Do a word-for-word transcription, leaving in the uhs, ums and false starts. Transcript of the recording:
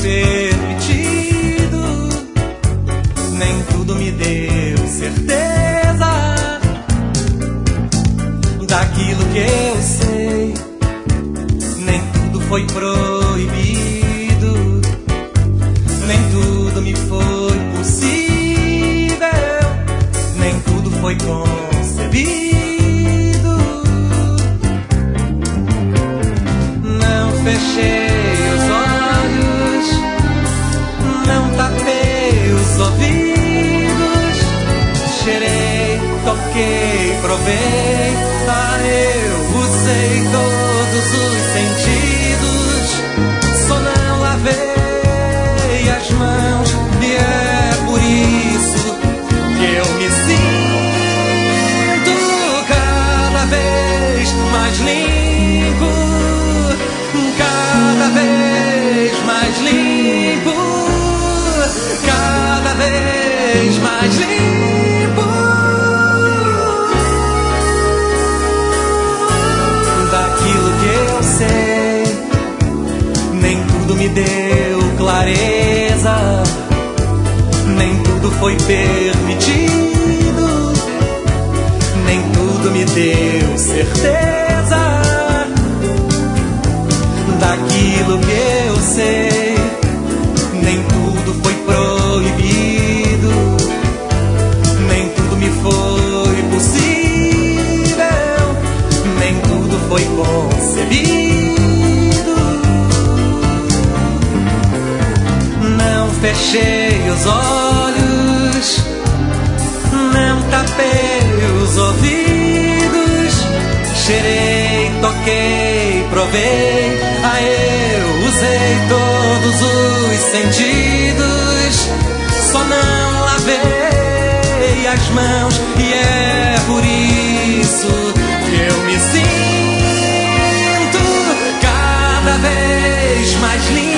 permitido, nem tudo me deu certeza daquilo que eu sei. Nem tudo foi proibido, nem tudo me foi possível, nem tudo foi concebido. Não fechei os olhos, não tapei os ouvidos, cheirei, toquei, provei, ah, eu usei todos os sentidos, só não lavei as mãos, e é por isso que eu me sinto cada vez mais limpo, cada vez mais limpo, cada vez mais limpo. Daquilo que eu sei, nem tudo me deu clareza, nem tudo foi permitido, nem tudo me deu certeza. Daquilo que eu sei, nem tudo foi proibido, nem tudo me foi possível, nem tudo foi concebido. Não fechei os olhos, não tapei os ouvidos, cheirei, toquei, provei, ah, eu usei todos os sentidos, só não lavei as mãos, e é por isso que eu me sinto cada vez mais lindo,